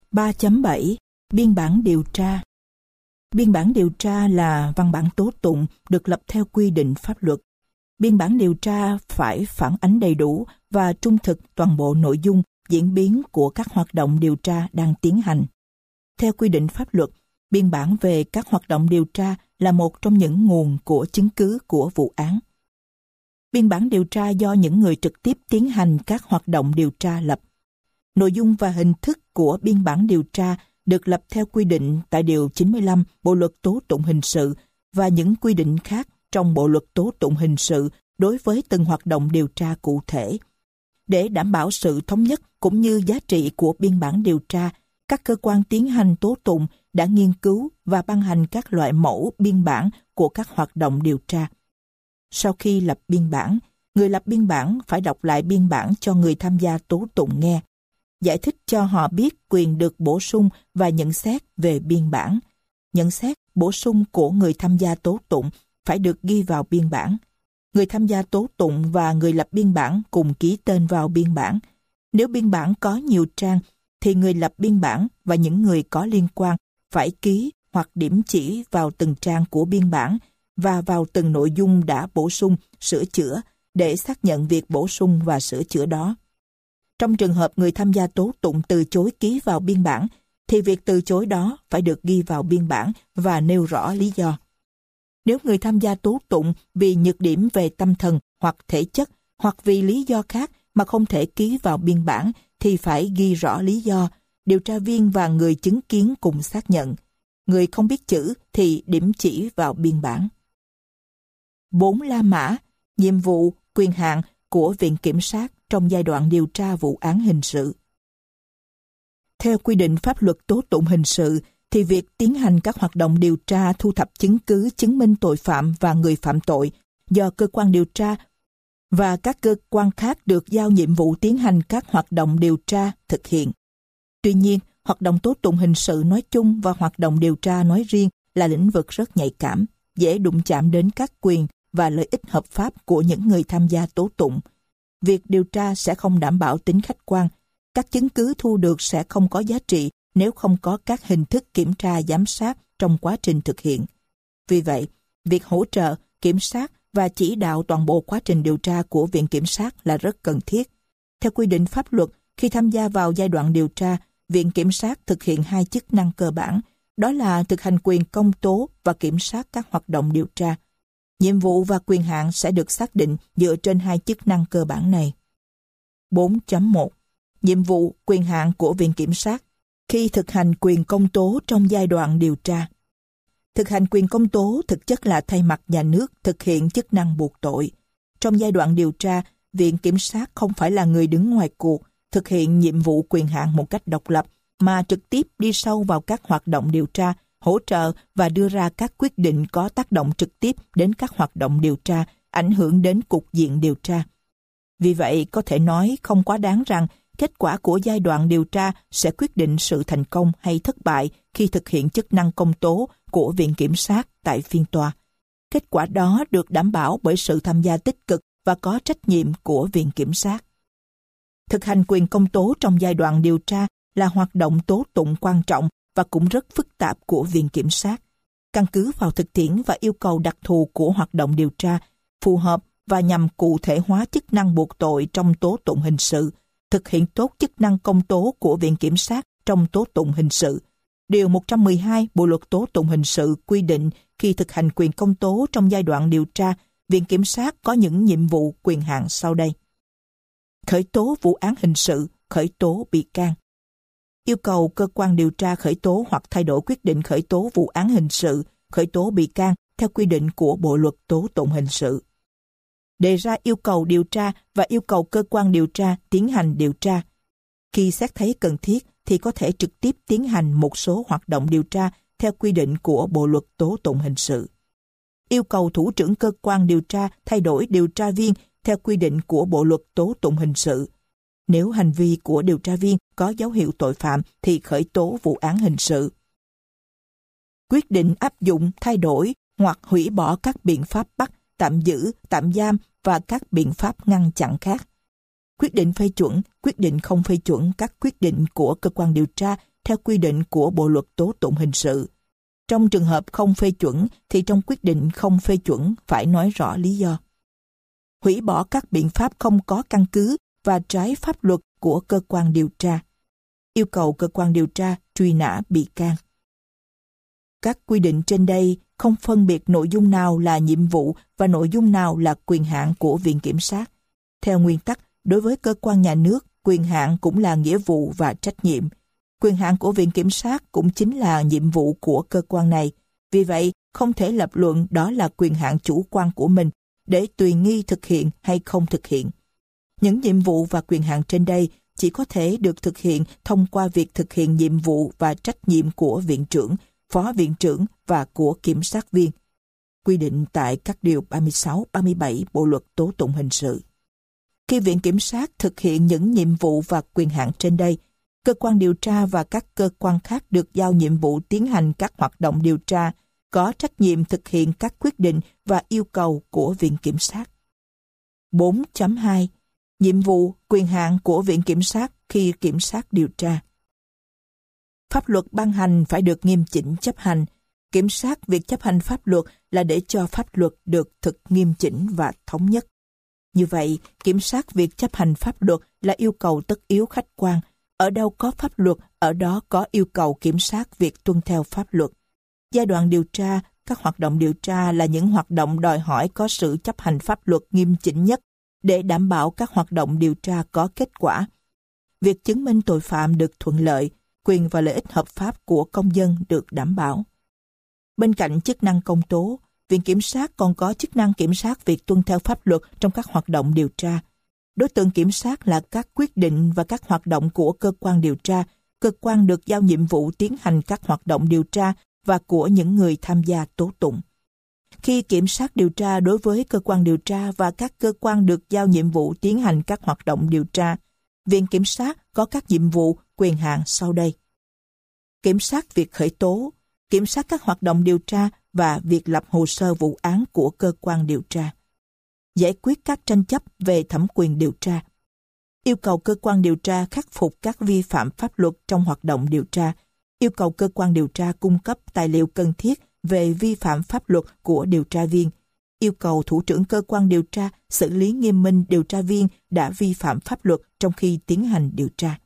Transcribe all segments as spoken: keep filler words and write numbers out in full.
ba chấm bảy Biên bản điều tra. Biên bản điều tra là văn bản tố tụng được lập theo quy định pháp luật. Biên bản điều tra phải phản ánh đầy đủ và trung thực toàn bộ nội dung, diễn biến của các hoạt động điều tra đang tiến hành. Theo quy định pháp luật, biên bản về các hoạt động điều tra là một trong những nguồn của chứng cứ của vụ án. Biên bản điều tra do những người trực tiếp tiến hành các hoạt động điều tra lập. Nội dung và hình thức của biên bản điều tra được lập theo quy định tại Điều chín mươi lăm Bộ Luật Tố Tụng Hình Sự và những quy định khác trong Bộ Luật Tố Tụng Hình Sự đối với từng hoạt động điều tra cụ thể. Để đảm bảo sự thống nhất cũng như giá trị của biên bản điều tra, các cơ quan tiến hành tố tụng đã nghiên cứu và ban hành các loại mẫu biên bản của các hoạt động điều tra. Sau khi lập biên bản, người lập biên bản phải đọc lại biên bản cho người tham gia tố tụng nghe, giải thích cho họ biết quyền được bổ sung và nhận xét về biên bản. Nhận xét, bổ sung của người tham gia tố tụng phải được ghi vào biên bản. Người tham gia tố tụng và người lập biên bản cùng ký tên vào biên bản. Nếu biên bản có nhiều trang, thì người lập biên bản và những người có liên quan phải ký hoặc điểm chỉ vào từng trang của biên bản và vào từng nội dung đã bổ sung, sửa chữa để xác nhận việc bổ sung và sửa chữa đó. Trong trường hợp người tham gia tố tụng từ chối ký vào biên bản, thì việc từ chối đó phải được ghi vào biên bản và nêu rõ lý do. Nếu người tham gia tố tụng vì nhược điểm về tâm thần hoặc thể chất hoặc vì lý do khác mà không thể ký vào biên bản thì phải ghi rõ lý do, điều tra viên và người chứng kiến cùng xác nhận. Người không biết chữ thì điểm chỉ vào biên bản. bốn La mã, nhiệm vụ, quyền hạn của Viện Kiểm sát trong giai đoạn điều tra vụ án hình sự. Theo quy định pháp luật tố tụng hình sự, thì việc tiến hành các hoạt động điều tra thu thập chứng cứ chứng minh tội phạm và người phạm tội do cơ quan điều tra và các cơ quan khác được giao nhiệm vụ tiến hành các hoạt động điều tra thực hiện. Tuy nhiên, hoạt động tố tụng hình sự nói chung và hoạt động điều tra nói riêng là lĩnh vực rất nhạy cảm, dễ đụng chạm đến các quyền và lợi ích hợp pháp của những người tham gia tố tụng. Việc điều tra sẽ không đảm bảo tính khách quan. Các chứng cứ thu được sẽ không có giá trị nếu không có các hình thức kiểm tra giám sát trong quá trình thực hiện. Vì vậy, việc hỗ trợ, kiểm sát và chỉ đạo toàn bộ quá trình điều tra của Viện Kiểm sát là rất cần thiết. Theo quy định pháp luật, khi tham gia vào giai đoạn điều tra, Viện Kiểm sát thực hiện hai chức năng cơ bản, đó là thực hành quyền công tố và kiểm soát các hoạt động điều tra. Nhiệm vụ và quyền hạn sẽ được xác định dựa trên hai chức năng cơ bản này. bốn chấm một Nhiệm vụ, quyền hạn của Viện Kiểm sát khi thực hành quyền công tố trong giai đoạn điều tra. Thực hành quyền công tố thực chất là thay mặt nhà nước thực hiện chức năng buộc tội. Trong giai đoạn điều tra, Viện Kiểm sát không phải là người đứng ngoài cuộc, thực hiện nhiệm vụ quyền hạn một cách độc lập, mà trực tiếp đi sâu vào các hoạt động điều tra, hỗ trợ và đưa ra các quyết định có tác động trực tiếp đến các hoạt động điều tra, ảnh hưởng đến cục diện điều tra. Vì vậy, có thể nói không quá đáng rằng kết quả của giai đoạn điều tra sẽ quyết định sự thành công hay thất bại khi thực hiện chức năng công tố của Viện Kiểm sát tại phiên tòa. Kết quả đó được đảm bảo bởi sự tham gia tích cực và có trách nhiệm của Viện Kiểm sát. Thực hành quyền công tố trong giai đoạn điều tra là hoạt động tố tụng quan trọng và cũng rất phức tạp của Viện Kiểm sát. Căn cứ vào thực tiễn và yêu cầu đặc thù của hoạt động điều tra, phù hợp và nhằm cụ thể hóa chức năng buộc tội trong tố tụng hình sự, thực hiện tốt chức năng công tố của Viện Kiểm sát trong tố tụng hình sự. Điều một trăm mười hai Bộ Luật Tố Tụng Hình Sự quy định khi thực hành quyền công tố trong giai đoạn điều tra, Viện Kiểm sát có những nhiệm vụ quyền hạn sau đây. Khởi tố vụ án hình sự, khởi tố bị can. Yêu cầu cơ quan điều tra khởi tố hoặc thay đổi quyết định khởi tố vụ án hình sự, khởi tố bị can theo quy định của Bộ Luật Tố Tụng Hình Sự. Đề ra yêu cầu điều tra và yêu cầu cơ quan điều tra tiến hành điều tra. Khi xét thấy cần thiết thì có thể trực tiếp tiến hành một số hoạt động điều tra theo quy định của Bộ Luật Tố Tụng Hình Sự. Yêu cầu thủ trưởng cơ quan điều tra thay đổi điều tra viên theo quy định của Bộ Luật Tố Tụng Hình Sự. Nếu hành vi của điều tra viên có dấu hiệu tội phạm thì khởi tố vụ án hình sự. Quyết định áp dụng, thay đổi hoặc hủy bỏ các biện pháp bắt, tạm giữ, tạm giam và các biện pháp ngăn chặn khác. Quyết định phê chuẩn, quyết định không phê chuẩn các quyết định của cơ quan điều tra theo quy định của Bộ luật tố tụng hình sự. Trong trường hợp không phê chuẩn thì trong quyết định không phê chuẩn phải nói rõ lý do. Hủy bỏ các biện pháp không có căn cứ và trái pháp luật của cơ quan điều tra. Yêu cầu cơ quan điều tra truy nã bị can. Các quy định trên đây không phân biệt nội dung nào là nhiệm vụ và nội dung nào là quyền hạn của Viện Kiểm sát. Theo nguyên tắc, đối với cơ quan nhà nước, quyền hạn cũng là nghĩa vụ và trách nhiệm. Quyền hạn của Viện Kiểm sát cũng chính là nhiệm vụ của cơ quan này. Vì vậy, không thể lập luận đó là quyền hạn chủ quan của mình để tùy nghi thực hiện hay không thực hiện. Những nhiệm vụ và quyền hạn trên đây chỉ có thể được thực hiện thông qua việc thực hiện nhiệm vụ và trách nhiệm của viện trưởng, phó viện trưởng và của kiểm sát viên, quy định tại các điều ba mươi sáu, ba mươi bảy Bộ luật tố tụng hình sự. Khi Viện Kiểm sát thực hiện những nhiệm vụ và quyền hạn trên đây, cơ quan điều tra và các cơ quan khác được giao nhiệm vụ tiến hành các hoạt động điều tra, có trách nhiệm thực hiện các quyết định và yêu cầu của Viện Kiểm sát. bốn chấm hai. Nhiệm vụ, quyền hạn của Viện Kiểm sát khi kiểm sát điều tra. Pháp luật ban hành phải được nghiêm chỉnh chấp hành. Kiểm sát việc chấp hành pháp luật là để cho pháp luật được thực nghiêm chỉnh và thống nhất. Như vậy, kiểm sát việc chấp hành pháp luật là yêu cầu tất yếu khách quan. Ở đâu có pháp luật, ở đó có yêu cầu kiểm sát việc tuân theo pháp luật. Giai đoạn điều tra, các hoạt động điều tra là những hoạt động đòi hỏi có sự chấp hành pháp luật nghiêm chỉnh nhất để đảm bảo các hoạt động điều tra có kết quả. Việc chứng minh tội phạm được thuận lợi, quyền và lợi ích hợp pháp của công dân được đảm bảo. Bên cạnh chức năng công tố, Viện Kiểm sát còn có chức năng kiểm soát việc tuân theo pháp luật trong các hoạt động điều tra. Đối tượng kiểm soát là các quyết định và các hoạt động của cơ quan điều tra, cơ quan được giao nhiệm vụ tiến hành các hoạt động điều tra và của những người tham gia tố tụng. Khi kiểm soát điều tra đối với cơ quan điều tra và các cơ quan được giao nhiệm vụ tiến hành các hoạt động điều tra, Viện Kiểm sát có các nhiệm vụ, quyền hạn sau đây. Kiểm soát việc khởi tố, kiểm soát các hoạt động điều tra và việc lập hồ sơ vụ án của cơ quan điều tra. Giải quyết các tranh chấp về thẩm quyền điều tra. Yêu cầu cơ quan điều tra khắc phục các vi phạm pháp luật trong hoạt động điều tra. Yêu cầu cơ quan điều tra cung cấp tài liệu cần thiết về vi phạm pháp luật của điều tra viên. Yêu cầu thủ trưởng cơ quan điều tra xử lý nghiêm minh điều tra viên đã vi phạm pháp luật trong khi tiến hành điều tra.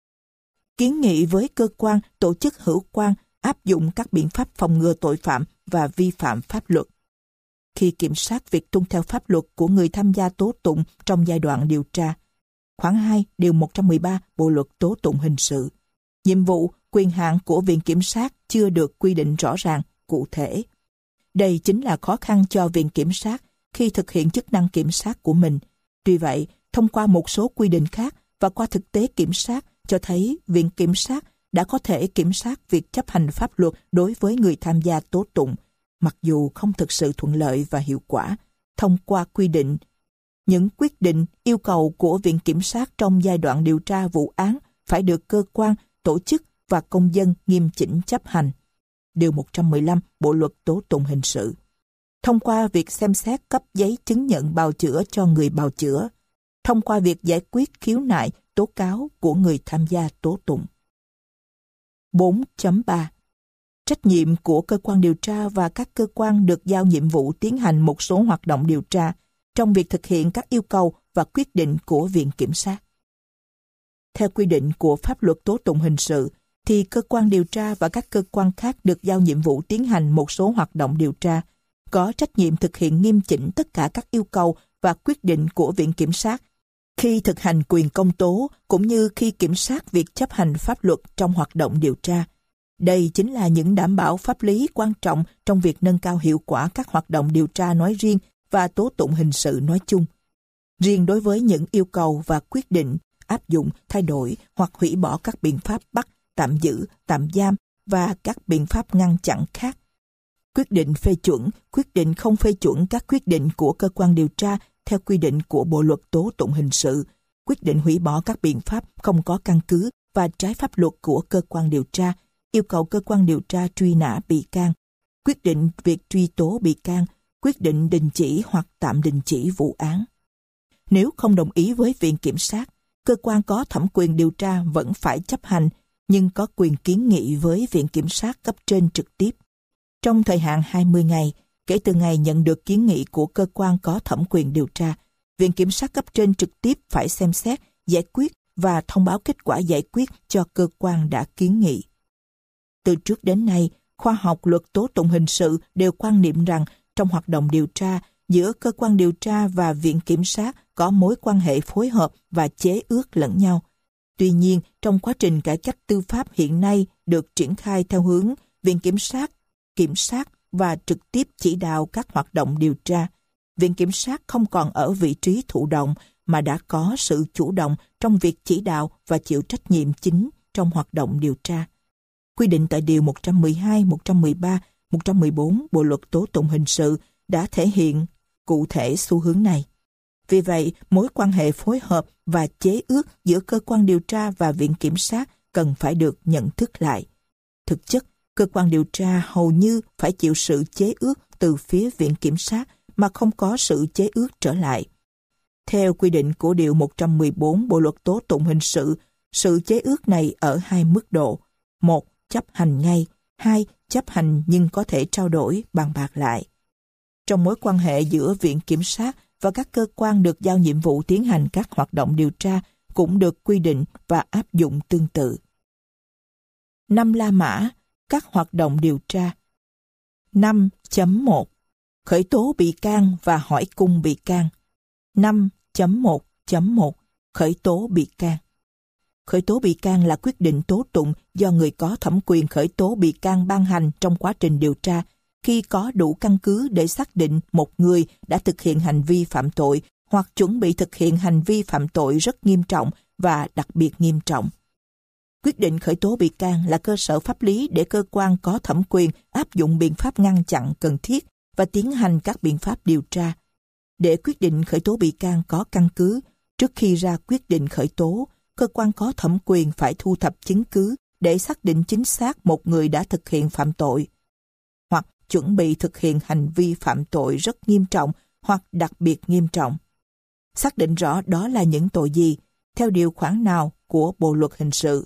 Kiến nghị với cơ quan, tổ chức hữu quan áp dụng các biện pháp phòng ngừa tội phạm và vi phạm pháp luật. Khi kiểm soát việc tuân theo pháp luật của người tham gia tố tụng trong giai đoạn điều tra. Khoản hai, điều một trăm mười ba Bộ luật tố tụng hình sự. Nhiệm vụ, quyền hạn của Viện Kiểm sát chưa được quy định rõ ràng, cụ thể. Đây chính là khó khăn cho Viện Kiểm sát khi thực hiện chức năng kiểm sát của mình. Tuy vậy, thông qua một số quy định khác và qua thực tế kiểm sát cho thấy Viện Kiểm sát đã có thể kiểm soát việc chấp hành pháp luật đối với người tham gia tố tụng, mặc dù không thực sự thuận lợi và hiệu quả, thông qua quy định. Những quyết định, yêu cầu của Viện Kiểm sát trong giai đoạn điều tra vụ án phải được cơ quan, tổ chức và công dân nghiêm chỉnh chấp hành. Điều một trăm mười lăm Bộ luật tố tụng hình sự. Thông qua việc xem xét cấp giấy chứng nhận bào chữa cho người bào chữa. Thông qua việc giải quyết khiếu nại, tố cáo của người tham gia tố tụng. bốn chấm ba. Trách nhiệm của cơ quan điều tra và các cơ quan được giao nhiệm vụ tiến hành một số hoạt động điều tra trong việc thực hiện các yêu cầu và quyết định của Viện Kiểm sát. Theo quy định của pháp luật tố tụng hình sự, thì cơ quan điều tra và các cơ quan khác được giao nhiệm vụ tiến hành một số hoạt động điều tra, có trách nhiệm thực hiện nghiêm chỉnh tất cả các yêu cầu và quyết định của Viện Kiểm sát khi thực hành quyền công tố cũng như khi kiểm soát việc chấp hành pháp luật trong hoạt động điều tra. Đây chính là những đảm bảo pháp lý quan trọng trong việc nâng cao hiệu quả các hoạt động điều tra nói riêng và tố tụng hình sự nói chung. Riêng đối với những yêu cầu và quyết định áp dụng, thay đổi hoặc hủy bỏ các biện pháp bắt, tạm giữ, tạm giam và các biện pháp ngăn chặn khác. Quyết định phê chuẩn, quyết định không phê chuẩn các quyết định của cơ quan điều tra theo quy định của Bộ luật tố tụng hình sự, quyết định hủy bỏ các biện pháp không có căn cứ và trái pháp luật của cơ quan điều tra, yêu cầu cơ quan điều tra truy nã bị can, quyết định việc truy tố bị can, quyết định đình chỉ hoặc tạm đình chỉ vụ án. Nếu không đồng ý với Viện Kiểm sát, cơ quan có thẩm quyền điều tra vẫn phải chấp hành, nhưng có quyền kiến nghị với Viện Kiểm sát cấp trên trực tiếp. Trong thời hạn hai mươi ngày, kể từ ngày nhận được kiến nghị của cơ quan có thẩm quyền điều tra, Viện Kiểm sát cấp trên trực tiếp phải xem xét, giải quyết và thông báo kết quả giải quyết cho cơ quan đã kiến nghị. Từ trước đến nay, khoa học luật tố tụng hình sự đều quan niệm rằng trong hoạt động điều tra, giữa cơ quan điều tra và Viện Kiểm sát có mối quan hệ phối hợp và chế ước lẫn nhau. Tuy nhiên, trong quá trình cải cách tư pháp hiện nay được triển khai theo hướng Viện Kiểm sát, kiểm sát và trực tiếp chỉ đạo các hoạt động điều tra, Viện Kiểm sát không còn ở vị trí thụ động mà đã có sự chủ động trong việc chỉ đạo và chịu trách nhiệm chính trong hoạt động điều tra. Quy định tại Điều một trăm mười hai, một trăm mười ba, một trăm mười bốn Bộ Luật Tố Tụng Hình sự đã thể hiện cụ thể xu hướng này. Vì vậy, mối quan hệ phối hợp và chế ước giữa cơ quan điều tra và Viện Kiểm sát cần phải được nhận thức lại. Thực chất, cơ quan điều tra hầu như phải chịu sự chế ước từ phía Viện Kiểm sát mà không có sự chế ước trở lại. Theo quy định của Điều một trăm mười bốn Bộ Luật Tố Tụng Hình sự, sự chế ước này ở hai mức độ. Một, chấp hành ngay. Hai, chấp hành nhưng có thể trao đổi, bàn bạc lại. Trong mối quan hệ giữa Viện Kiểm sát và các cơ quan được giao nhiệm vụ tiến hành các hoạt động điều tra cũng được quy định và áp dụng tương tự. Năm La Mã, các hoạt động điều tra. năm chấm một Khởi tố bị can và hỏi cung bị can. năm chấm một chấm một Khởi tố bị can. Khởi tố bị can là quyết định tố tụng do người có thẩm quyền khởi tố bị can ban hành trong quá trình điều tra khi có đủ căn cứ để xác định một người đã thực hiện hành vi phạm tội hoặc chuẩn bị thực hiện hành vi phạm tội rất nghiêm trọng và đặc biệt nghiêm trọng. Quyết định khởi tố bị can là cơ sở pháp lý để cơ quan có thẩm quyền áp dụng biện pháp ngăn chặn cần thiết và tiến hành các biện pháp điều tra. Để quyết định khởi tố bị can có căn cứ, trước khi ra quyết định khởi tố, cơ quan có thẩm quyền phải thu thập chứng cứ để xác định chính xác một người đã thực hiện phạm tội, hoặc chuẩn bị thực hiện hành vi phạm tội rất nghiêm trọng hoặc đặc biệt nghiêm trọng. Xác định rõ đó là những tội gì, theo điều khoản nào của Bộ Luật Hình sự.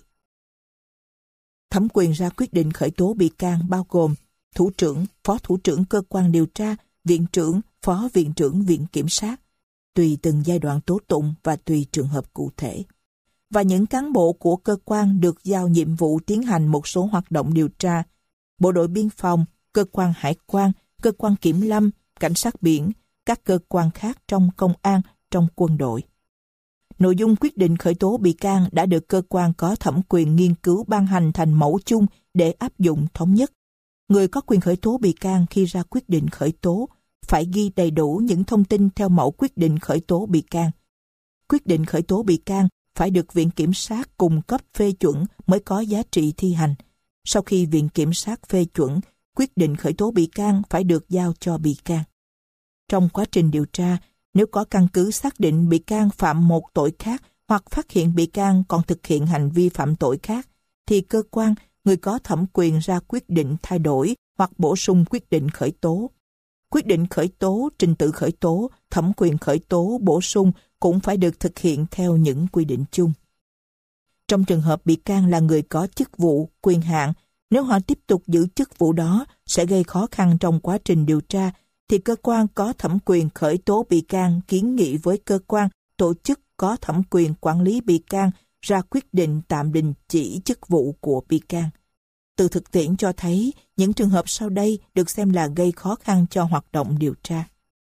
Thẩm quyền ra quyết định khởi tố bị can bao gồm thủ trưởng, phó thủ trưởng cơ quan điều tra, viện trưởng, phó viện trưởng Viện Kiểm sát, tùy từng giai đoạn tố tụng và tùy trường hợp cụ thể. Và những cán bộ của cơ quan được giao nhiệm vụ tiến hành một số hoạt động điều tra, bộ đội biên phòng, cơ quan hải quan, cơ quan kiểm lâm, cảnh sát biển, các cơ quan khác trong công an, trong quân đội. Nội dung quyết định khởi tố bị can đã được cơ quan có thẩm quyền nghiên cứu ban hành thành mẫu chung để áp dụng thống nhất. Người có quyền khởi tố bị can khi ra quyết định khởi tố phải ghi đầy đủ những thông tin theo mẫu quyết định khởi tố bị can. Quyết định khởi tố bị can phải được Viện Kiểm sát cung cấp phê chuẩn mới có giá trị thi hành. Sau khi Viện Kiểm sát phê chuẩn, quyết định khởi tố bị can phải được giao cho bị can. Trong quá trình điều tra, nếu có căn cứ xác định bị can phạm một tội khác hoặc phát hiện bị can còn thực hiện hành vi phạm tội khác, thì cơ quan, người có thẩm quyền ra quyết định thay đổi hoặc bổ sung quyết định khởi tố. Quyết định khởi tố, trình tự khởi tố, thẩm quyền khởi tố, bổ sung cũng phải được thực hiện theo những quy định chung. Trong trường hợp bị can là người có chức vụ, quyền hạn, nếu họ tiếp tục giữ chức vụ đó sẽ gây khó khăn trong quá trình điều tra, thì cơ quan có thẩm quyền khởi tố bị can kiến nghị với cơ quan, tổ chức có thẩm quyền quản lý bị can ra quyết định tạm đình chỉ chức vụ của bị can. Từ thực tiễn cho thấy, những trường hợp sau đây được xem là gây khó khăn cho hoạt động điều tra.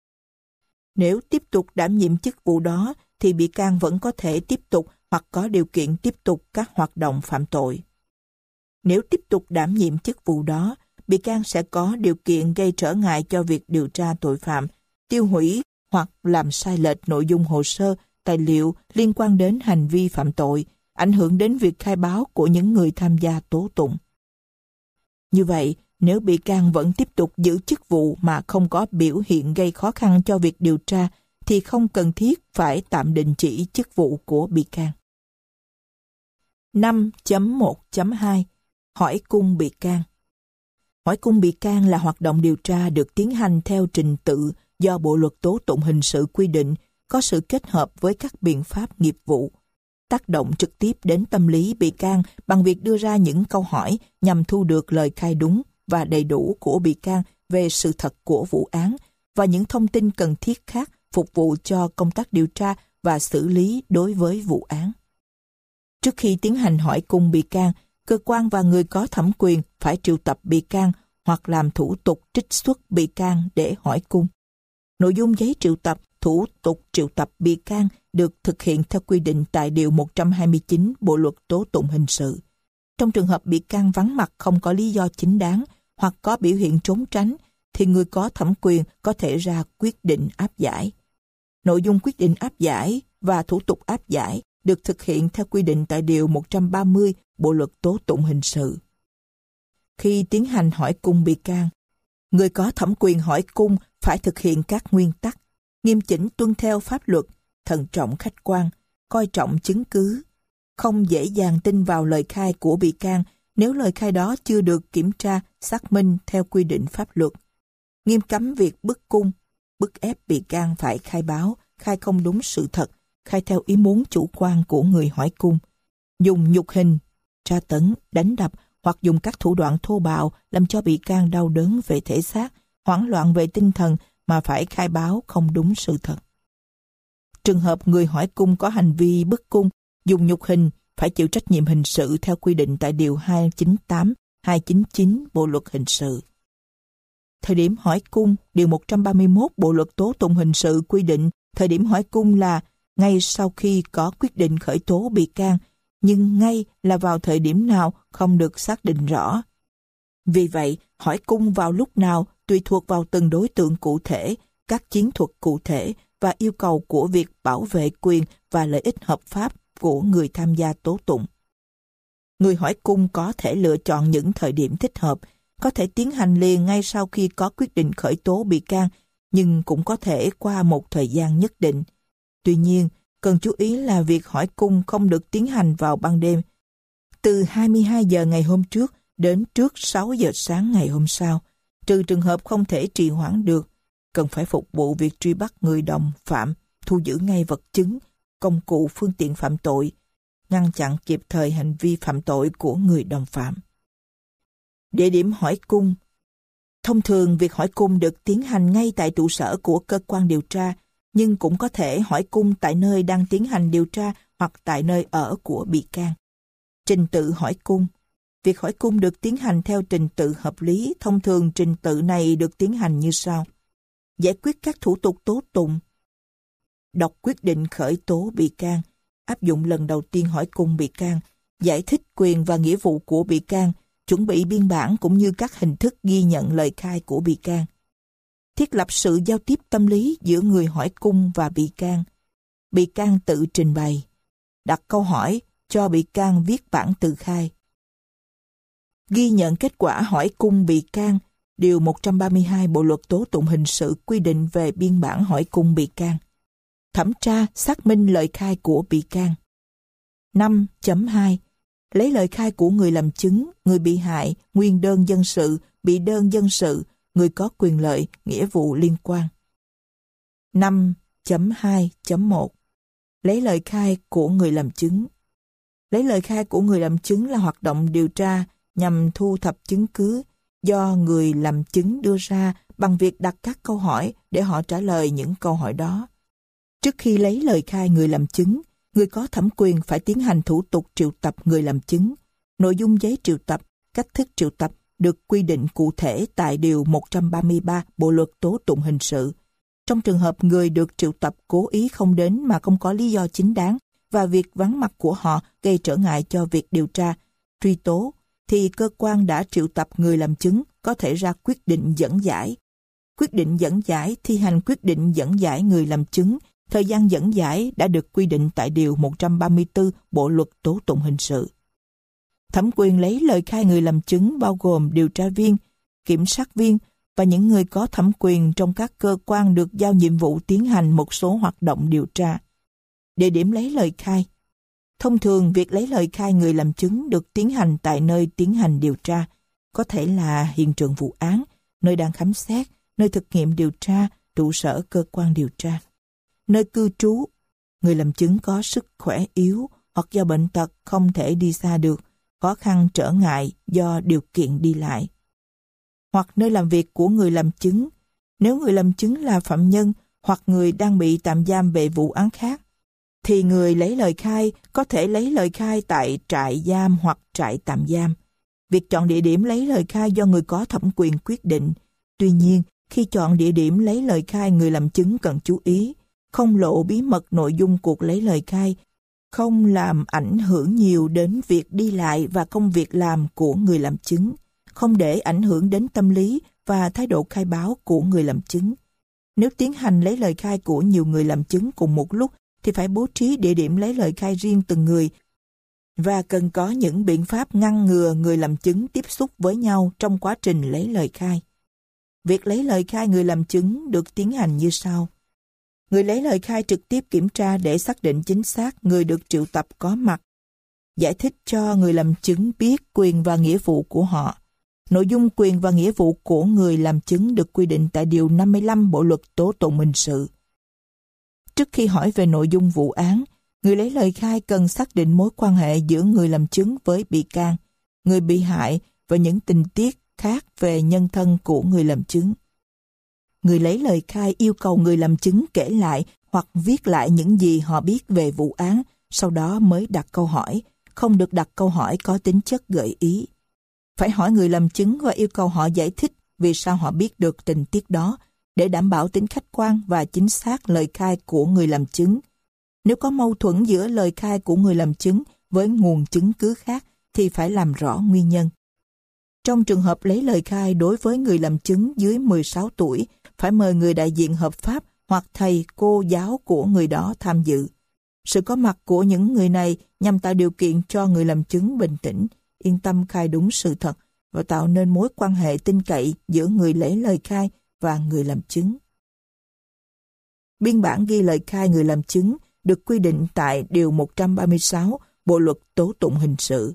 Nếu tiếp tục đảm nhiệm chức vụ đó, thì bị can vẫn có thể tiếp tục hoặc có điều kiện tiếp tục các hoạt động phạm tội. Nếu tiếp tục đảm nhiệm chức vụ đó, bị can sẽ có điều kiện gây trở ngại cho việc điều tra tội phạm, tiêu hủy hoặc làm sai lệch nội dung hồ sơ, tài liệu liên quan đến hành vi phạm tội, ảnh hưởng đến việc khai báo của những người tham gia tố tụng. Như vậy, nếu bị can vẫn tiếp tục giữ chức vụ mà không có biểu hiện gây khó khăn cho việc điều tra, thì không cần thiết phải tạm đình chỉ chức vụ của bị can. năm chấm một chấm hai Hỏi cung bị can. Hỏi cung bị can là hoạt động điều tra được tiến hành theo trình tự do Bộ Luật Tố Tụng Hình sự quy định, có sự kết hợp với các biện pháp nghiệp vụ. tác động trực tiếp đến tâm lý bị can bằng việc đưa ra những câu hỏi nhằm thu được lời khai đúng và đầy đủ của bị can về sự thật của vụ án và những thông tin cần thiết khác phục vụ cho công tác điều tra và xử lý đối với vụ án. Trước khi tiến hành hỏi cung bị can, cơ quan và người có thẩm quyền phải triệu tập bị can hoặc làm thủ tục trích xuất bị can để hỏi cung. Nội dung giấy triệu tập, thủ tục triệu tập bị can được thực hiện theo quy định tại Điều một trăm hai mươi chín Bộ Luật Tố Tụng Hình sự. Trong trường hợp bị can vắng mặt không có lý do chính đáng hoặc có biểu hiện trốn tránh, thì người có thẩm quyền có thể ra quyết định áp giải. Nội dung quyết định áp giải và thủ tục áp giải được thực hiện theo quy định tại Điều một trăm ba mươi Bộ Luật Tố Tụng Hình sự. Khi tiến hành hỏi cung bị can, người có thẩm quyền hỏi cung phải thực hiện các nguyên tắc, nghiêm chỉnh tuân theo pháp luật, thận trọng khách quan, coi trọng chứng cứ, không dễ dàng tin vào lời khai của bị can nếu lời khai đó chưa được kiểm tra, xác minh theo quy định pháp luật. Nghiêm cấm việc bức cung, bức ép bị can phải khai báo, khai không đúng sự thật, khai theo ý muốn chủ quan của người hỏi cung, dùng nhục hình, tra tấn, đánh đập hoặc dùng các thủ đoạn thô bạo làm cho bị can đau đớn về thể xác, hoảng loạn về tinh thần mà phải khai báo không đúng sự thật. Trường hợp người hỏi cung có hành vi bức cung, dùng nhục hình phải chịu trách nhiệm hình sự theo quy định tại Điều hai trăm chín mươi tám, hai trăm chín mươi chín Bộ Luật Hình sự. Thời điểm hỏi cung, Điều một trăm ba mươi mốt Bộ Luật Tố Tụng Hình sự quy định thời điểm hỏi cung là ngay sau khi có quyết định khởi tố bị can, nhưng ngay là vào thời điểm nào không được xác định rõ. Vì vậy, hỏi cung vào lúc nào tùy thuộc vào từng đối tượng cụ thể, các chiến thuật cụ thể và yêu cầu của việc bảo vệ quyền và lợi ích hợp pháp của người tham gia tố tụng. Người hỏi cung có thể lựa chọn những thời điểm thích hợp, có thể tiến hành liền ngay sau khi có quyết định khởi tố bị can, nhưng cũng có thể qua một thời gian nhất định. Tuy nhiên, cần chú ý là việc hỏi cung không được tiến hành vào ban đêm, từ hai mươi hai giờ ngày hôm trước đến trước sáu giờ sáng ngày hôm sau, trừ trường hợp không thể trì hoãn được, cần phải phục vụ việc truy bắt người đồng phạm, thu giữ ngay vật chứng, công cụ phương tiện phạm tội, ngăn chặn kịp thời hành vi phạm tội của người đồng phạm. Địa điểm hỏi cung. Thông thường việc hỏi cung được tiến hành ngay tại trụ sở của cơ quan điều tra, nhưng cũng có thể hỏi cung tại nơi đang tiến hành điều tra hoặc tại nơi ở của bị can. Trình tự hỏi cung. Việc hỏi cung được tiến hành theo trình tự hợp lý. Thông thường trình tự này được tiến hành như sau. Giải quyết các thủ tục tố tụng. Đọc quyết định khởi tố bị can. Áp dụng lần đầu tiên hỏi cung bị can. Giải thích quyền và nghĩa vụ của bị can. Chuẩn bị biên bản cũng như các hình thức ghi nhận lời khai của bị can. Thiết lập sự giao tiếp tâm lý giữa người hỏi cung và bị can. Bị can tự trình bày. Đặt câu hỏi, cho bị can viết bản tự khai. Ghi nhận kết quả hỏi cung bị can. Điều một trăm ba mươi hai Bộ Luật Tố Tụng Hình sự quy định về biên bản hỏi cung bị can. Thẩm tra, xác minh lời khai của bị can. năm chấm hai Lấy lời khai của người làm chứng, người bị hại, nguyên đơn dân sự, bị đơn dân sự, người có quyền lợi, nghĩa vụ liên quan. năm chấm hai chấm một Lấy lời khai của người làm chứng. Lấy lời khai của người làm chứng là hoạt động điều tra nhằm thu thập chứng cứ do người làm chứng đưa ra bằng việc đặt các câu hỏi để họ trả lời những câu hỏi đó. Trước khi lấy lời khai người làm chứng, người có thẩm quyền phải tiến hành thủ tục triệu tập người làm chứng. Nội dung giấy triệu tập, cách thức triệu tập được quy định cụ thể tại Điều một trăm ba mươi ba Bộ Luật Tố Tụng Hình sự. Trong trường hợp người được triệu tập cố ý không đến mà không có lý do chính đáng và việc vắng mặt của họ gây trở ngại cho việc điều tra, truy tố, thì cơ quan đã triệu tập người làm chứng có thể ra quyết định dẫn giải. Quyết định dẫn giải thi hành quyết định dẫn giải người làm chứng. Thời gian dẫn giải đã được quy định tại Điều một trăm ba mươi tư Bộ Luật Tố Tụng Hình sự. Thẩm quyền lấy lời khai người làm chứng bao gồm điều tra viên, kiểm sát viên và những người có thẩm quyền trong các cơ quan được giao nhiệm vụ tiến hành một số hoạt động điều tra. Địa điểm lấy lời khai. Thông thường, việc lấy lời khai người làm chứng được tiến hành tại nơi tiến hành điều tra, có thể là hiện trường vụ án, nơi đang khám xét, nơi thực nghiệm điều tra, trụ sở cơ quan điều tra. Nơi cư trú. Người làm chứng có sức khỏe yếu hoặc do bệnh tật không thể đi xa được, khó khăn trở ngại do điều kiện đi lại. Hoặc nơi làm việc của người làm chứng, nếu người làm chứng là phạm nhân hoặc người đang bị tạm giam về vụ án khác, thì người lấy lời khai có thể lấy lời khai tại trại giam hoặc trại tạm giam. Việc chọn địa điểm lấy lời khai do người có thẩm quyền quyết định. Tuy nhiên, khi chọn địa điểm lấy lời khai, người làm chứng cần chú ý, không lộ bí mật nội dung cuộc lấy lời khai, không làm ảnh hưởng nhiều đến việc đi lại và công việc làm của người làm chứng, không để ảnh hưởng đến tâm lý và thái độ khai báo của người làm chứng. Nếu tiến hành lấy lời khai của nhiều người làm chứng cùng một lúc, thì phải bố trí địa điểm lấy lời khai riêng từng người và cần có những biện pháp ngăn ngừa người làm chứng tiếp xúc với nhau trong quá trình lấy lời khai. Việc lấy lời khai người làm chứng được tiến hành như sau. Người lấy lời khai trực tiếp kiểm tra để xác định chính xác người được triệu tập có mặt, giải thích cho người làm chứng biết quyền và nghĩa vụ của họ. Nội dung quyền và nghĩa vụ của người làm chứng được quy định tại Điều năm mươi lăm Bộ Luật Tố tụng hình sự. Trước khi hỏi về nội dung vụ án, người lấy lời khai cần xác định mối quan hệ giữa người làm chứng với bị can, người bị hại và những tình tiết khác về nhân thân của người làm chứng. Người lấy lời khai yêu cầu người làm chứng kể lại hoặc viết lại những gì họ biết về vụ án, sau đó mới đặt câu hỏi, không được đặt câu hỏi có tính chất gợi ý. Phải hỏi người làm chứng và yêu cầu họ giải thích vì sao họ biết được tình tiết đó, để đảm bảo tính khách quan và chính xác lời khai của người làm chứng. Nếu có mâu thuẫn giữa lời khai của người làm chứng với nguồn chứng cứ khác thì phải làm rõ nguyên nhân. Trong trường hợp lấy lời khai đối với người làm chứng dưới mười sáu tuổi, phải mời người đại diện hợp pháp hoặc thầy, cô, giáo của người đó tham dự. Sự có mặt của những người này nhằm tạo điều kiện cho người làm chứng bình tĩnh, yên tâm khai đúng sự thật và tạo nên mối quan hệ tin cậy giữa người lấy lời khai và người làm chứng. Biên bản ghi lời khai người làm chứng được quy định tại Điều một trăm ba mươi sáu Bộ Luật Tố tụng hình sự.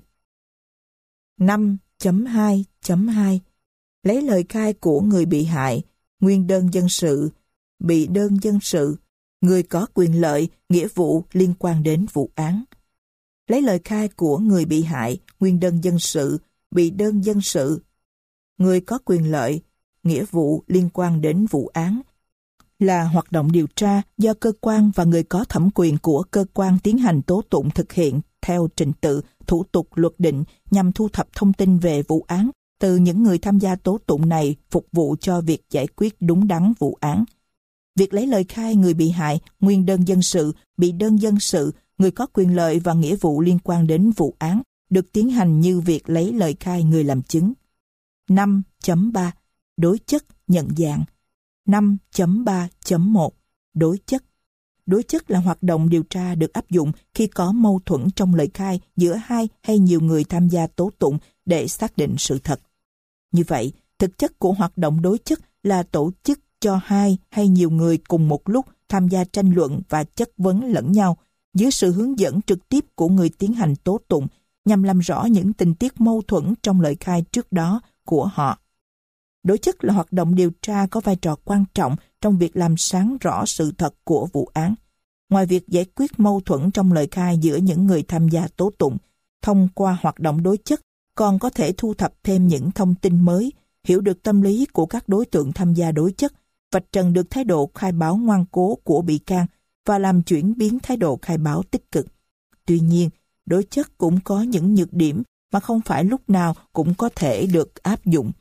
năm chấm hai chấm hai Lấy lời khai của người bị hại, nguyên đơn dân sự, bị đơn dân sự, người có quyền lợi, nghĩa vụ liên quan đến vụ án. Lấy lời khai của người bị hại, nguyên đơn dân sự, bị đơn dân sự, người có quyền lợi, nghĩa vụ liên quan đến vụ án là hoạt động điều tra do cơ quan và người có thẩm quyền của cơ quan tiến hành tố tụng thực hiện theo trình tự, thủ tục luật định nhằm thu thập thông tin về vụ án từ những người tham gia tố tụng này, phục vụ cho việc giải quyết đúng đắn vụ án. Việc lấy lời khai người bị hại, nguyên đơn dân sự, bị đơn dân sự, người có quyền lợi và nghĩa vụ liên quan đến vụ án được tiến hành như việc lấy lời khai người làm chứng. năm chấm ba Đối chất nhận dạng. năm chấm ba chấm một Đối chất. Đối chất là hoạt động điều tra được áp dụng khi có mâu thuẫn trong lời khai giữa hai hay nhiều người tham gia tố tụng để xác định sự thật. Như vậy, thực chất của hoạt động đối chất là tổ chức cho hai hay nhiều người cùng một lúc tham gia tranh luận và chất vấn lẫn nhau dưới sự hướng dẫn trực tiếp của người tiến hành tố tụng nhằm làm rõ những tình tiết mâu thuẫn trong lời khai trước đó của họ. Đối chất là hoạt động điều tra có vai trò quan trọng trong việc làm sáng rõ sự thật của vụ án. Ngoài việc giải quyết mâu thuẫn trong lời khai giữa những người tham gia tố tụng, thông qua hoạt động đối chất còn có thể thu thập thêm những thông tin mới, hiểu được tâm lý của các đối tượng tham gia đối chất, vạch trần được thái độ khai báo ngoan cố của bị can và làm chuyển biến thái độ khai báo tích cực. Tuy nhiên, đối chất cũng có những nhược điểm mà không phải lúc nào cũng có thể được áp dụng.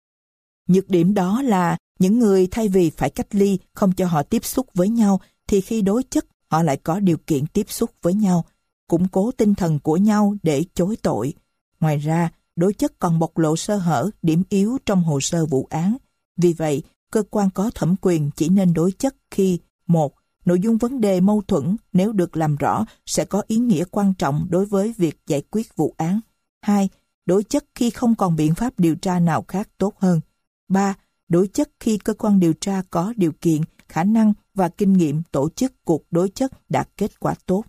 Nhược điểm đó là những người thay vì phải cách ly không cho họ tiếp xúc với nhau thì khi đối chất họ lại có điều kiện tiếp xúc với nhau, củng cố tinh thần của nhau để chối tội. Ngoài ra, đối chất còn bộc lộ sơ hở, điểm yếu trong hồ sơ vụ án. Vì vậy, cơ quan có thẩm quyền chỉ nên đối chất khi một Nội dung vấn đề mâu thuẫn nếu được làm rõ sẽ có ý nghĩa quan trọng đối với việc giải quyết vụ án. hai Đối chất khi không còn biện pháp điều tra nào khác tốt hơn. ba Đối chất khi cơ quan điều tra có điều kiện, khả năng và kinh nghiệm tổ chức cuộc đối chất đạt kết quả tốt.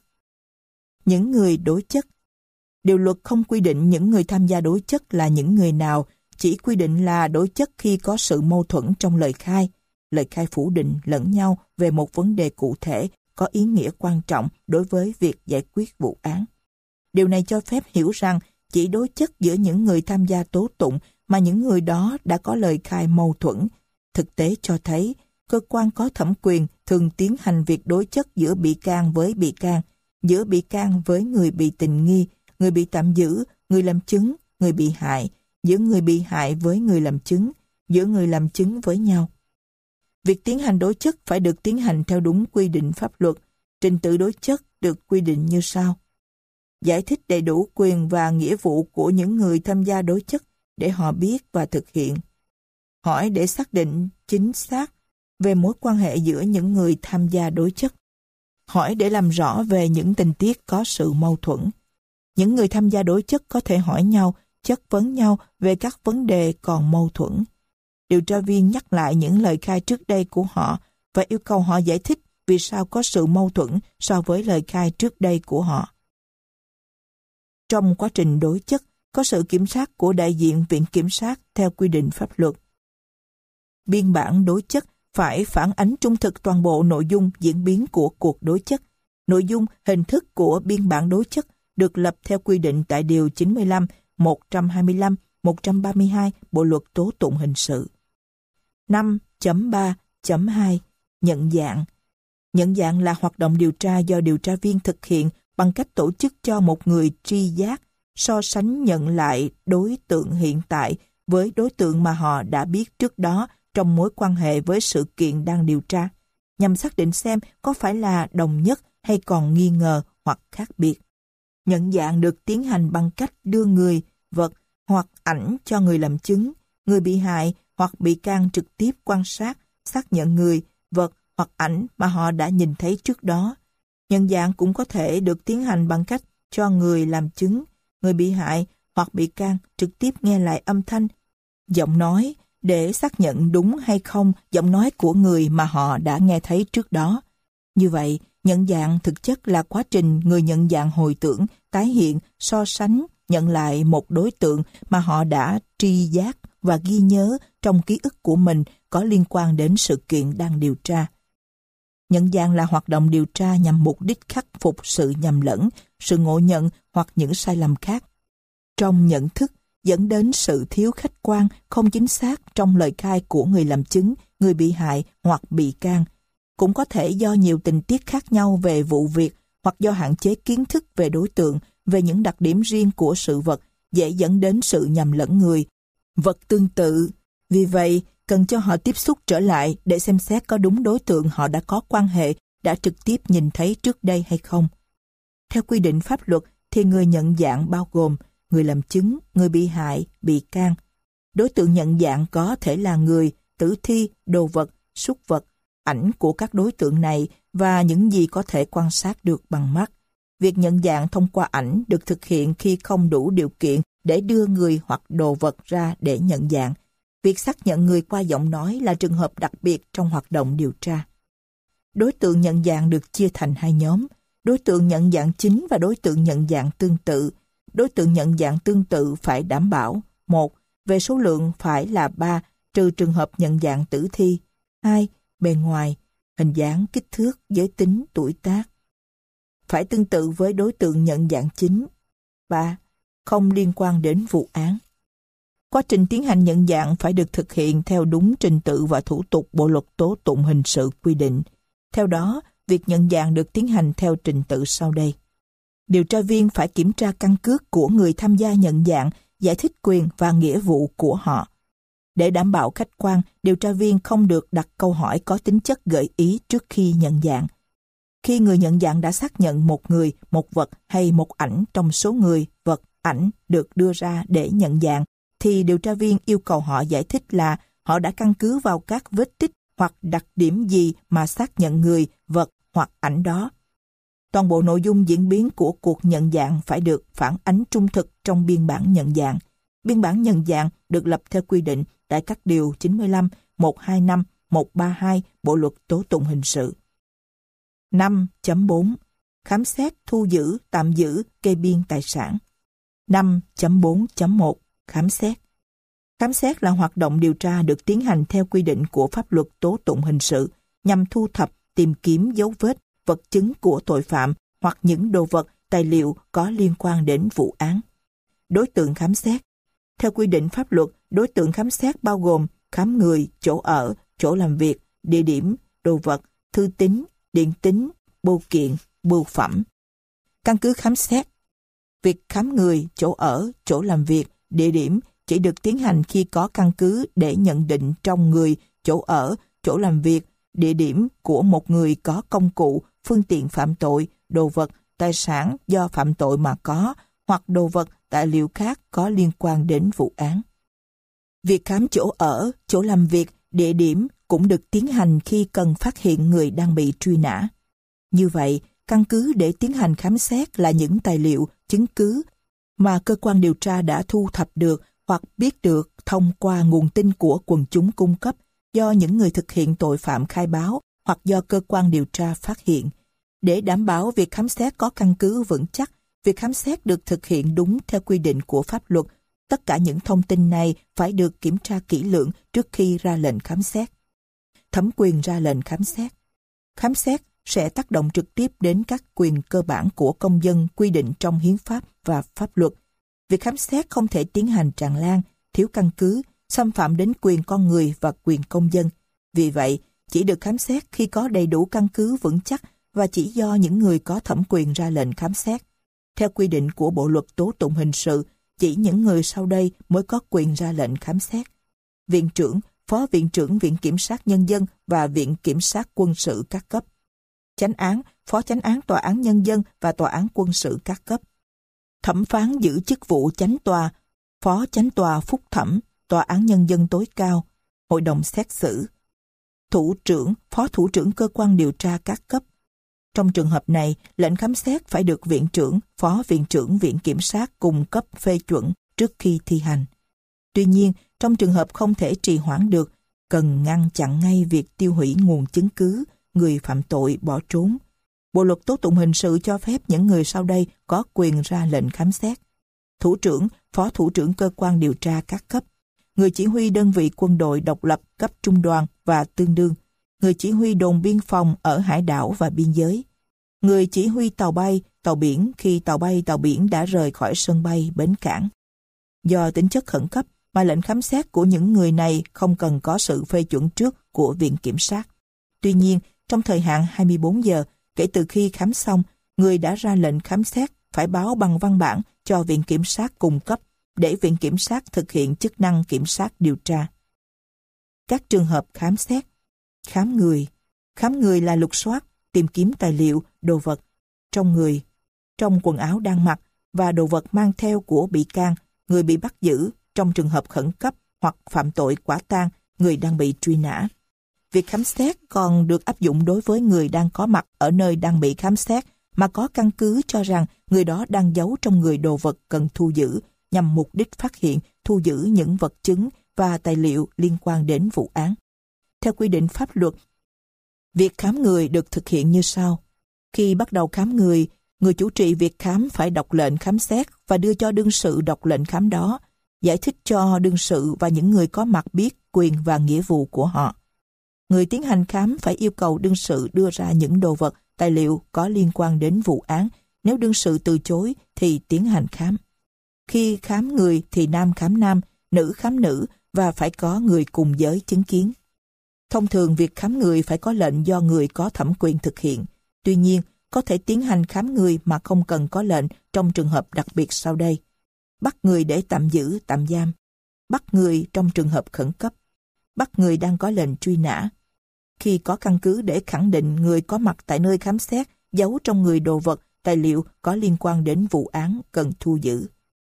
Những người đối chất. Điều luật không quy định những người tham gia đối chất là những người nào, chỉ quy định là đối chất khi có sự mâu thuẫn trong lời khai, lời khai phủ định lẫn nhau về một vấn đề cụ thể có ý nghĩa quan trọng đối với việc giải quyết vụ án. Điều này cho phép hiểu rằng chỉ đối chất giữa những người tham gia tố tụng mà những người đó đã có lời khai mâu thuẫn. Thực tế cho thấy, cơ quan có thẩm quyền thường tiến hành việc đối chất giữa bị can với bị can, giữa bị can với người bị tình nghi, người bị tạm giữ, người làm chứng, người bị hại, giữa người bị hại với người làm chứng, giữa người làm chứng với nhau. Việc tiến hành đối chất phải được tiến hành theo đúng quy định pháp luật. Trình tự đối chất được quy định như sau. Giải thích đầy đủ quyền và nghĩa vụ của những người tham gia đối chất để họ biết và thực hiện. Hỏi để xác định chính xác về mối quan hệ giữa những người tham gia đối chất. Hỏi để làm rõ về những tình tiết có sự mâu thuẫn. Những người tham gia đối chất có thể hỏi nhau, chất vấn nhau về các vấn đề còn mâu thuẫn. Điều tra viên nhắc lại những lời khai trước đây của họ và yêu cầu họ giải thích vì sao có sự mâu thuẫn so với lời khai trước đây của họ. Trong quá trình đối chất, có sự kiểm soát của đại diện viện kiểm sát theo quy định pháp luật. Biên bản đối chất phải phản ánh trung thực toàn bộ nội dung diễn biến của cuộc đối chất. Nội dung, hình thức của biên bản đối chất được lập theo quy định tại Điều chín mươi lăm, một trăm hai mươi lăm, một trăm ba mươi hai Bộ Luật Tố Tụng Hình Sự. năm chấm ba chấm hai Nhận dạng. Nhận dạng là hoạt động điều tra do điều tra viên thực hiện bằng cách tổ chức cho một người tri giác so sánh nhận lại đối tượng hiện tại với đối tượng mà họ đã biết trước đó trong mối quan hệ với sự kiện đang điều tra, nhằm xác định xem có phải là đồng nhất hay còn nghi ngờ hoặc khác biệt. Nhận dạng được tiến hành bằng cách đưa người, vật hoặc ảnh cho người làm chứng, người bị hại hoặc bị can trực tiếp quan sát, xác nhận người, vật hoặc ảnh mà họ đã nhìn thấy trước đó. Nhận dạng cũng có thể được tiến hành bằng cách cho người làm chứng, người bị hại hoặc bị can trực tiếp nghe lại âm thanh, giọng nói để xác nhận đúng hay không giọng nói của người mà họ đã nghe thấy trước đó. Như vậy, nhận dạng thực chất là quá trình người nhận dạng hồi tưởng, tái hiện, so sánh, nhận lại một đối tượng mà họ đã tri giác và ghi nhớ trong ký ức của mình có liên quan đến sự kiện đang điều tra. Nhận dạng là hoạt động điều tra nhằm mục đích khắc phục sự nhầm lẫn, sự ngộ nhận hoặc những sai lầm khác trong nhận thức dẫn đến sự thiếu khách quan, không chính xác trong lời khai của người làm chứng, người bị hại hoặc bị can. Cũng có thể do nhiều tình tiết khác nhau về vụ việc hoặc do hạn chế kiến thức về đối tượng, về những đặc điểm riêng của sự vật, dễ dẫn đến sự nhầm lẫn người, vật tương tự. Vì vậy, cần cho họ tiếp xúc trở lại để xem xét có đúng đối tượng họ đã có quan hệ, đã trực tiếp nhìn thấy trước đây hay không. Theo quy định pháp luật thì người nhận dạng bao gồm người làm chứng, người bị hại, bị can. Đối tượng nhận dạng có thể là người, tử thi, đồ vật, súc vật, ảnh của các đối tượng này và những gì có thể quan sát được bằng mắt. Việc nhận dạng thông qua ảnh được thực hiện khi không đủ điều kiện để đưa người hoặc đồ vật ra để nhận dạng. Việc xác nhận người qua giọng nói là trường hợp đặc biệt trong hoạt động điều tra. Đối tượng nhận dạng được chia thành hai nhóm, đối tượng nhận dạng chính và đối tượng nhận dạng tương tự. Đối tượng nhận dạng tương tự phải đảm bảo: một. Về số lượng phải là ba, trừ trường hợp nhận dạng tử thi. hai. Bề ngoài, hình dáng, kích thước, giới tính, tuổi tác phải tương tự với đối tượng nhận dạng chính. ba. Không liên quan đến vụ án. Quá trình tiến hành nhận dạng phải được thực hiện theo đúng trình tự và thủ tục Bộ Luật Tố Tụng Hình Sự quy định. Theo đó, việc nhận dạng được tiến hành theo trình tự sau đây. Điều tra viên phải kiểm tra căn cước của người tham gia nhận dạng, giải thích quyền và nghĩa vụ của họ. Để đảm bảo khách quan, điều tra viên không được đặt câu hỏi có tính chất gợi ý trước khi nhận dạng. Khi người nhận dạng đã xác nhận một người, một vật hay một ảnh trong số người, vật, ảnh được đưa ra để nhận dạng, thì điều tra viên yêu cầu họ giải thích là họ đã căn cứ vào các vết tích hoặc đặc điểm gì mà xác nhận người, vật hoặc ảnh đó. Toàn bộ nội dung diễn biến của cuộc nhận dạng phải được phản ánh trung thực trong biên bản nhận dạng. Biên bản nhận dạng được lập theo quy định tại các điều chín mươi lăm, một trăm hai mươi lăm, một trăm ba mươi hai Bộ Luật Tố Tụng Hình Sự. năm chấm bốn Khám xét, thu giữ, tạm giữ, kê biên tài sản. năm chấm bốn chấm một Khám xét. Khám xét là hoạt động điều tra được tiến hành theo quy định của pháp luật tố tụng hình sự nhằm thu thập, tìm kiếm dấu vết, vật chứng của tội phạm hoặc những đồ vật, tài liệu có liên quan đến vụ án. Đối tượng khám xét. Theo quy định pháp luật, đối tượng khám xét bao gồm khám người, chỗ ở, chỗ làm việc, địa điểm, đồ vật, thư tín, điện tín, bưu kiện, bưu phẩm. Căn cứ khám xét. Việc khám người, chỗ ở, chỗ làm việc, địa điểm chỉ được tiến hành khi có căn cứ để nhận định trong người, chỗ ở, chỗ làm việc, địa điểm của một người có công cụ, phương tiện phạm tội, đồ vật, tài sản do phạm tội mà có, hoặc đồ vật, tài liệu khác có liên quan đến vụ án. Việc khám chỗ ở, chỗ làm việc, địa điểm cũng được tiến hành khi cần phát hiện người đang bị truy nã. Như vậy, căn cứ để tiến hành khám xét là những tài liệu, chứng cứ mà cơ quan điều tra đã thu thập được hoặc biết được thông qua nguồn tin của quần chúng cung cấp, do những người thực hiện tội phạm khai báo hoặc do cơ quan điều tra phát hiện. Để đảm bảo việc khám xét có căn cứ vững chắc, việc khám xét được thực hiện đúng theo quy định của pháp luật. Tất cả những thông tin này phải được kiểm tra kỹ lưỡng trước khi ra lệnh khám xét. Thẩm quyền ra lệnh khám xét. Khám xét sẽ tác động trực tiếp đến các quyền cơ bản của công dân quy định trong hiến pháp và pháp luật. Việc khám xét không thể tiến hành tràn lan, thiếu căn cứ, xâm phạm đến quyền con người và quyền công dân. Vì vậy, chỉ được khám xét khi có đầy đủ căn cứ vững chắc và chỉ do những người có thẩm quyền ra lệnh khám xét. Theo quy định của Bộ luật tố tụng hình sự, chỉ những người sau đây mới có quyền ra lệnh khám xét: Viện trưởng, Phó Viện trưởng Viện Kiểm sát Nhân dân và Viện Kiểm sát Quân sự các cấp; Chánh án, Phó Chánh án Tòa án Nhân dân và Tòa án Quân sự các cấp; Thẩm phán giữ chức vụ Chánh tòa, Phó Chánh tòa phúc thẩm, Tòa án Nhân dân tối cao, Hội đồng xét xử; Thủ trưởng, Phó Thủ trưởng Cơ quan điều tra các cấp. Trong trường hợp này, lệnh khám xét phải được Viện trưởng, Phó Viện trưởng Viện Kiểm sát cùng cấp phê chuẩn trước khi thi hành. Tuy nhiên, trong trường hợp không thể trì hoãn được, cần ngăn chặn ngay việc tiêu hủy nguồn chứng cứ, người phạm tội bỏ trốn. Bộ luật tố tụng hình sự cho phép những người sau đây có quyền ra lệnh khám xét: Thủ trưởng, Phó Thủ trưởng Cơ quan điều tra các cấp; người chỉ huy đơn vị quân đội độc lập cấp trung đoàn và tương đương; người chỉ huy đồn biên phòng ở hải đảo và biên giới; người chỉ huy tàu bay, tàu biển khi tàu bay, tàu biển đã rời khỏi sân bay, bến cảng. Do tính chất khẩn cấp mà lệnh khám xét của những người này không cần có sự phê chuẩn trước của Viện Kiểm sát. Tuy nhiên, trong thời hạn hai mươi bốn giờ kể từ khi khám xong, người đã ra lệnh khám xét phải báo bằng văn bản cho Viện Kiểm sát cung cấp để Viện Kiểm sát thực hiện chức năng kiểm sát điều tra. Các trường hợp khám xét: Khám người. Khám người là lục soát, tìm kiếm tài liệu, đồ vật trong người, trong quần áo đang mặc và đồ vật mang theo của bị can, người bị bắt giữ trong trường hợp khẩn cấp hoặc phạm tội quả tang, người đang bị truy nã. Việc khám xét còn được áp dụng đối với người đang có mặt ở nơi đang bị khám xét mà có căn cứ cho rằng người đó đang giấu trong người đồ vật cần thu giữ nhằm mục đích phát hiện, thu giữ những vật chứng và tài liệu liên quan đến vụ án. Theo quy định pháp luật, việc khám người được thực hiện như sau. Khi bắt đầu khám người, người chủ trì việc khám phải đọc lệnh khám xét và đưa cho đương sự đọc lệnh khám đó, giải thích cho đương sự và những người có mặt biết quyền và nghĩa vụ của họ. Người tiến hành khám phải yêu cầu đương sự đưa ra những đồ vật, tài liệu có liên quan đến vụ án. Nếu đương sự từ chối thì tiến hành khám. Khi khám người thì nam khám nam, nữ khám nữ và phải có người cùng giới chứng kiến. Thông thường việc khám người phải có lệnh do người có thẩm quyền thực hiện. Tuy nhiên, có thể tiến hành khám người mà không cần có lệnh trong trường hợp đặc biệt sau đây: bắt người để tạm giữ, tạm giam; bắt người trong trường hợp khẩn cấp; bắt người đang có lệnh truy nã. Khi có căn cứ để khẳng định người có mặt tại nơi khám xét giấu trong người đồ vật, tài liệu có liên quan đến vụ án cần thu giữ.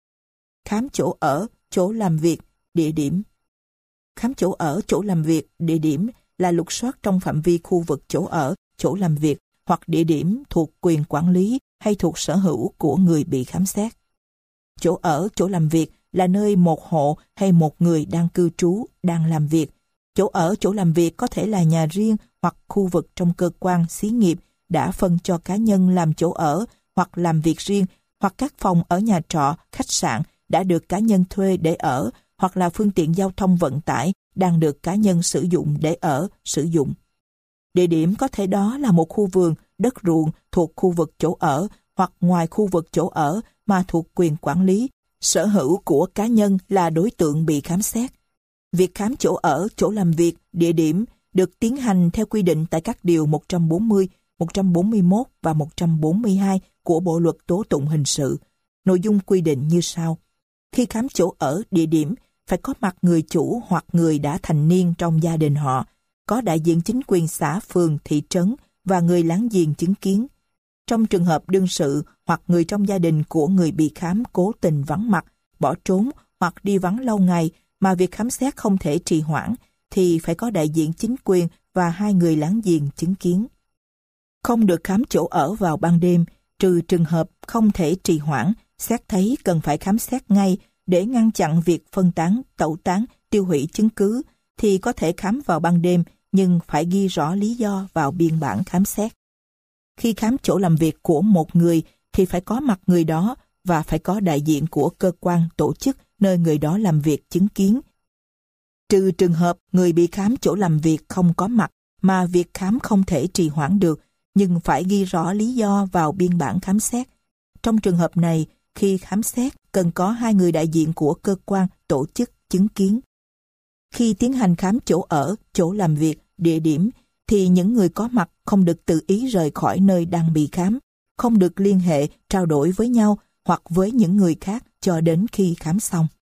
Khám chỗ ở, chỗ làm việc, địa điểm. Khám chỗ ở, chỗ làm việc, địa điểm là lục soát trong phạm vi khu vực chỗ ở, chỗ làm việc hoặc địa điểm thuộc quyền quản lý hay thuộc sở hữu của người bị khám xét. Chỗ ở, chỗ làm việc là nơi một hộ hay một người đang cư trú, đang làm việc. Chỗ ở, chỗ làm việc có thể là nhà riêng hoặc khu vực trong cơ quan, xí nghiệp đã phân cho cá nhân làm chỗ ở hoặc làm việc riêng, hoặc các phòng ở nhà trọ, khách sạn đã được cá nhân thuê để ở, hoặc là phương tiện giao thông vận tải đang được cá nhân sử dụng để ở, sử dụng. Địa điểm có thể đó là một khu vườn, đất ruộng thuộc khu vực chỗ ở, hoặc ngoài khu vực chỗ ở mà thuộc quyền quản lý, sở hữu của cá nhân là đối tượng bị khám xét. Việc khám chỗ ở, chỗ làm việc, địa điểm được tiến hành theo quy định tại các điều một trăm bốn mươi, một trăm bốn mươi mốt và một trăm bốn mươi hai của Bộ Luật Tố Tụng Hình sự. Nội dung quy định như sau. Khi khám chỗ ở, địa điểm, phải có mặt người chủ hoặc người đã thành niên trong gia đình họ, có đại diện chính quyền xã, phường, thị trấn và người láng giềng chứng kiến. Trong trường hợp đương sự hoặc người trong gia đình của người bị khám cố tình vắng mặt, bỏ trốn hoặc đi vắng lâu ngày mà việc khám xét không thể trì hoãn, thì phải có đại diện chính quyền và hai người láng giềng chứng kiến. Không được khám chỗ ở vào ban đêm, trừ trường hợp không thể trì hoãn, xét thấy cần phải khám xét ngay để ngăn chặn việc phân tán, tẩu tán, tiêu hủy chứng cứ, thì có thể khám vào ban đêm, nhưng phải ghi rõ lý do vào biên bản khám xét. Khi khám chỗ làm việc của một người thì phải có mặt người đó và phải có đại diện của cơ quan, tổ chức nơi người đó làm việc chứng kiến. Trừ trường hợp người bị khám chỗ làm việc không có mặt mà việc khám không thể trì hoãn được, nhưng phải ghi rõ lý do vào biên bản khám xét. Trong trường hợp này, khi khám xét cần có hai người đại diện của cơ quan, tổ chức chứng kiến. Khi tiến hành khám chỗ ở, chỗ làm việc, địa điểm, thì những người có mặt không được tự ý rời khỏi nơi đang bị khám, không được liên hệ, trao đổi với nhau hoặc với những người khác cho đến khi khám xong.